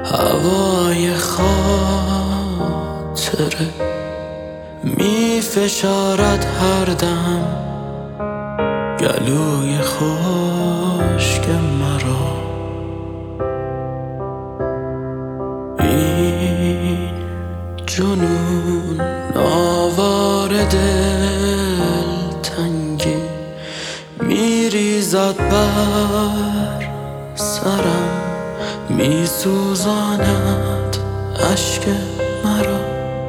هوای خاطره می فشارد هر دم گلوی خشک مرا. این جنون آوار دلتنگی می ریزد بر سرم، می سوزاند اشک مرا.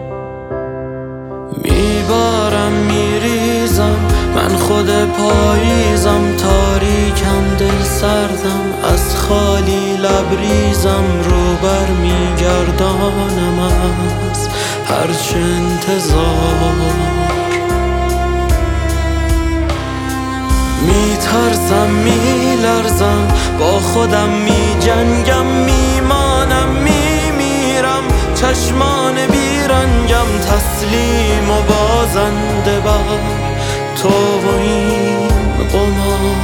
میبارم میریزم من خود پاییزم، تاریکم دل سردم از خالی لبریزم، رو بر میگردانم از هرچه انتظار. میترسم میلرزم با خودم میجنگم، میمانم میمیرم چشمان بیرنگم، تسلیم و بازنده بر تو و این قمار.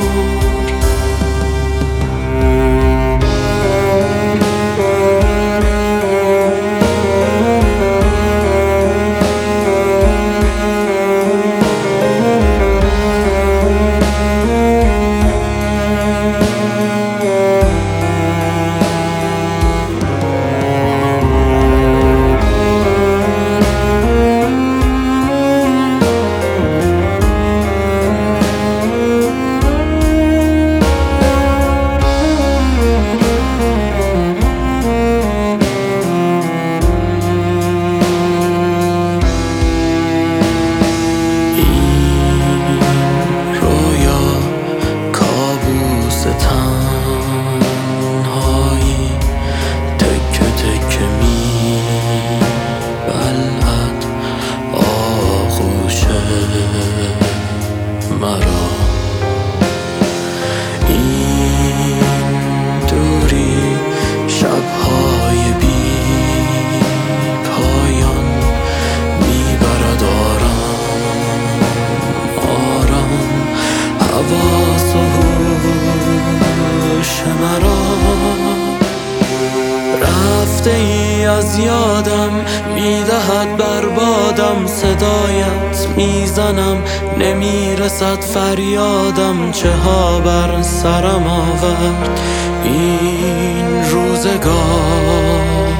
این دوری شب‌های بی پایان میبرد آرام حواس و هوش مرا. رفته ای از یادم میدهد بربادم، صدایت میزنم نمیرسد فریادم، چه ها بر سرم آورد این روزگار.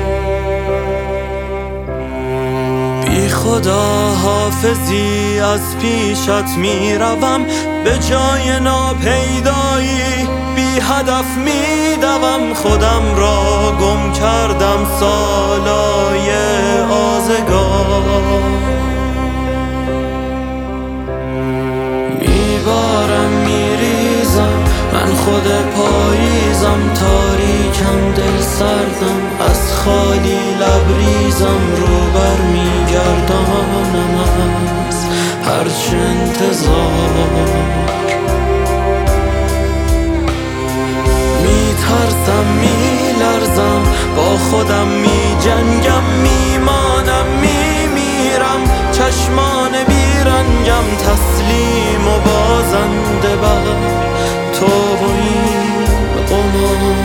بی خدا حافظی از پیشت میروم، به جای ناپیدایی بی هدف میدوم، خودم را گم کردم سالای آزگار. میبارم میریزم من خود پاییزم، تاریکم دل سردم از خالی لبریزم، رو بر میگردانم از هرچه انتظار. میترسم میلرزم با خودم میجنگم، میمانم میمیرم چشمان بیرنگم، تسلیم و بازنده بر تو و این قمار.